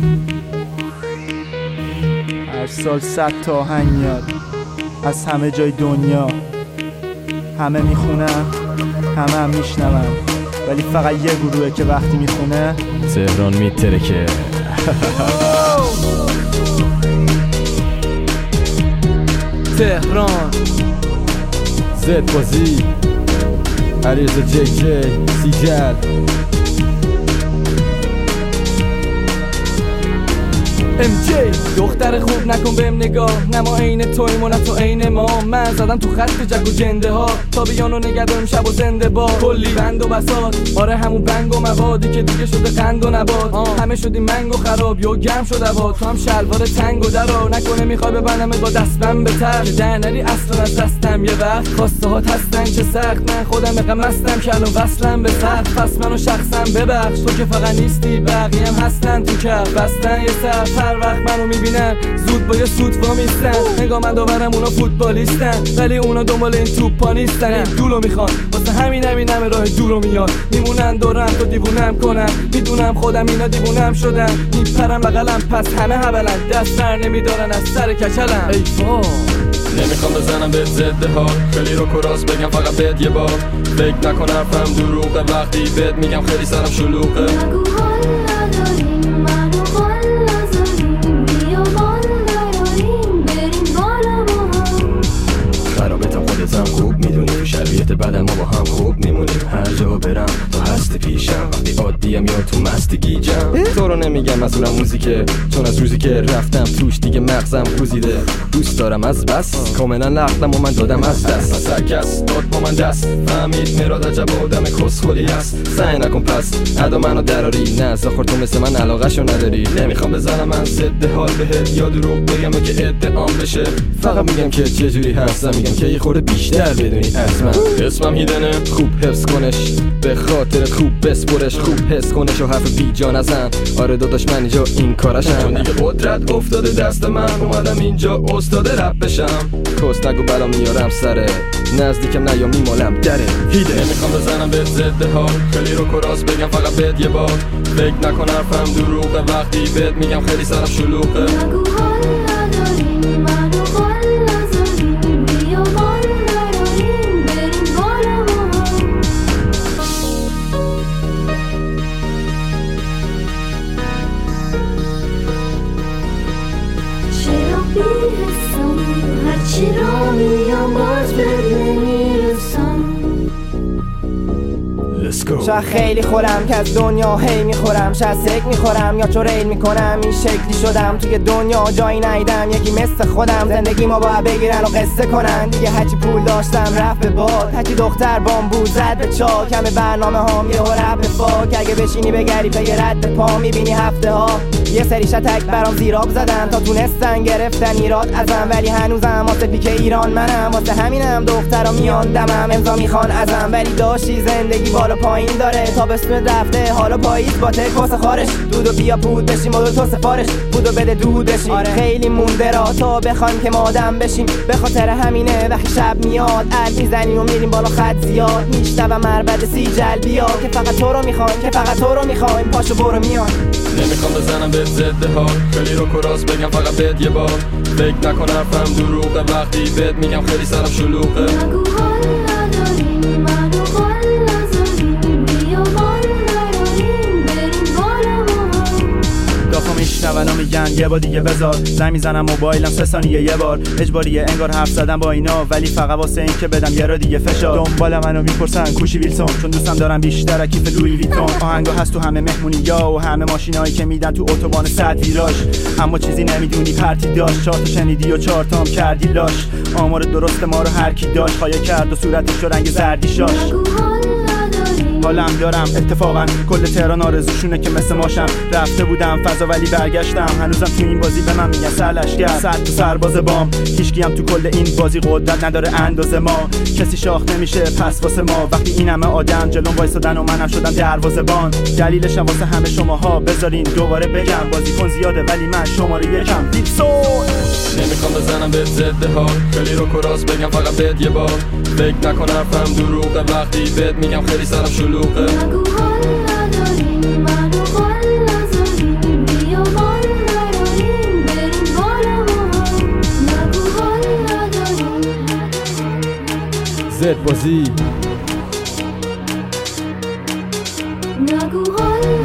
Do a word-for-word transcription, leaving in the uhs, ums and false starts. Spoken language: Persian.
هر سال صد تا آهنگ میاد از همه جای دنیا، همه میخونن همه هم میشنون، ولی فقط یه گروهه که وقتی میخونه تهران میترکه. تهران زد بازی علیرضا جی جی سیجل ام جی دختر خوب نکن بهم نگاه، نه ما عین تویم و نه تو عین ما. من زدم تو خط جگ و جنده ها تا بیانو نگردم شب و زنده با کلی بند و بساط. آره همون بنگ و موادی که دیگه شده قند و نبات، همه شدیم منگ و خراب یا گرم شده باد. تو هم شلوار تنگ و درا نکنه میخوای ببندم با دستم به تر در نری اصلا از دستم. یه وقت خواسته هات هستن چه سخت، من خودم اقم مستم که الان وصلم به سخت. پس منو شخصا ببخش تو که فقط نیستی، بقیه هم هستن تو کف بستن یه سر. هر وقت منو میبینن زود با یه سوت وامیستن، نگاه من داورم اونا فوتبالیستن ولی اونا دنبال این توپا نیستن. این دولو میخوان واسه همین همین همه راه دورو میان، میمونن دورم تو دیوونم کنن. میدونم خودم اینا دیوونم شدن، میپرم بغلم پس همه هبلن، دست سر نمیدارن از سر کچلم. ای وای نمیخوام بزنم به ضد ها، خیلی رو کراس بگم فقط بهت یه بار. فکر نکن حرفم دروغه وقتی بهت میگم خیلی سرم شلوغه. خودتم خوب میدونی تو شرایط بعد ما با هم خوب میمونیم. هر جا برم تو هستی پیشم، وقتی عادیم یا تو مستی گیجم. تو رو نمیگم مسئولم موزیکه، چون از روزی که رفتم توش دیگه مغزم گوزیده. دوست دارم از بس کاملا نقلم و من دادم از دست. از هر کس داد با من دست، فهمید مراد عجب آدم کسخلی هست. سعی نکن پس ادا منو دراری، نه زاخور تو مثل من علاقه‌شو نداری. نمیخوام بزنم من ضد حال بهت یا دروغ بگم که ادعام بشه. فقط میگم که چجوری هستم، میگم که یه خورده بیشتر بدونی از من. اسمم هیدنه خوب حفظ کنش، به خاطر خوب بسپرش، خوب حس کنش و حرف بی جا نزن. آره داداش من اینجا این کارشم، چون دیگه قدرت افتاده دست من. اومدم اینجا استاد رپ بشم، کس نگو بلا میارم سره، نزدیکم نیا میمالم دره. هیده نمیخوام بزنم به ضد ها، خیلی رو کراس بگم فقط بهت یه بار. فکر نکن حرفم دروغه وقتی بهت میگم خیلی سرم شلوغه. هرچی را میام باز بد نمیرسم. شاید خیلی خورم که از دنیا هی میخورم، شاید سک میخورم یا چون ریل میکنم. این شکلی شدم توی دنیا جایی نیدم، یکی مثل خودم زندگی ما باید بگیرن و قصه کنن. دیگه هرچی پول داشتم رفت به باد، هرچی دختر بامبو زد به چاک. همه برنامه هام یه رپ به فاک، اگه بشینی بگری پی رد پا میبینی هفته ها یه سری شتک برام زیراب زدن تا تونستن گرفتن ایراد ازم. ولی هنوزم واسه پیک ایران منم، واسه همینم دخترا میان دمم امضا میخوان ازم. ولی داشتی زندگی بالا پایین داره، تابستون رفته حالا پاییز با تک واسه خارش. دودو بیا پود بشیم و تو سفارش بودو بده دود بشیم. آره خیلی مونده را تا بخوایم که ما آدم بشیم، به خاطر همینه وقتی شب میاد عرض میزنیم و میریم بالا خط زیاد. میشنوم مربد سیجل بیا که فقط تو رو میخوایم، که فقط تو رو میخوایم. پاشو برو میان. نمیخوام بزنم به ضد ها، خیلی رو کراس بگم فقط بهت یه بار. فکر نکن حرفم دروغه وقتی بهت میگم خیلی سرم شلوغه. میشنون و میگن یه بار دیگه بذار. زنگ میزنم موبایلم سه ثانیه یه بار، اجباریه انگار حرف زدم با اینا، ولی فقط واسه این که بدم یه را دیگه فشار. دنبال منو میپرسن کوشی ویلسون، چون دوستم دارم بیشتر کیف لویی ویتون. آهنگا هست تو همه مهمونی یا و همه ماشینایی که میدن تو اتوبان صد ویراژ. اما چیزی نمیدونی پرتی داشت، چهار تا شنیدی و چهار تا هم کردی لاش. آمار درست ما رو هر کی داشت، خایه کرد و صورتش رو رنگ زردی شاش. حالم دارم اتفاقا کل تهران آرزوشونه که مثل ماشم. رفته بودم فضا ولی برگشتم، هنوزم تو این بازی به من میگن سرلشگر. صد تا سرباز بام، هیچکی هم تو کل این بازی قدرت نداره اندازه ما. کسی شاخ نمیشه پس واسه ما، وقتی این همه آدم جلوم وایسادن و منم شدم دروازه‌بان. دلیلش هم واسه همه شماها بذارین دوباره بگم، بازیکن زیاده ولی من شماره یکم. ویلسون نمیخوام بزنم به ضد ها، خیلی رو کراس بگم فقط بهت یه بار. فکر نکن حرفم دروغه وقتی بهت میگم خیلی سرم شلوغه. نگو حال نداریم منو حال نذاریم بیا زد بازی نگو حال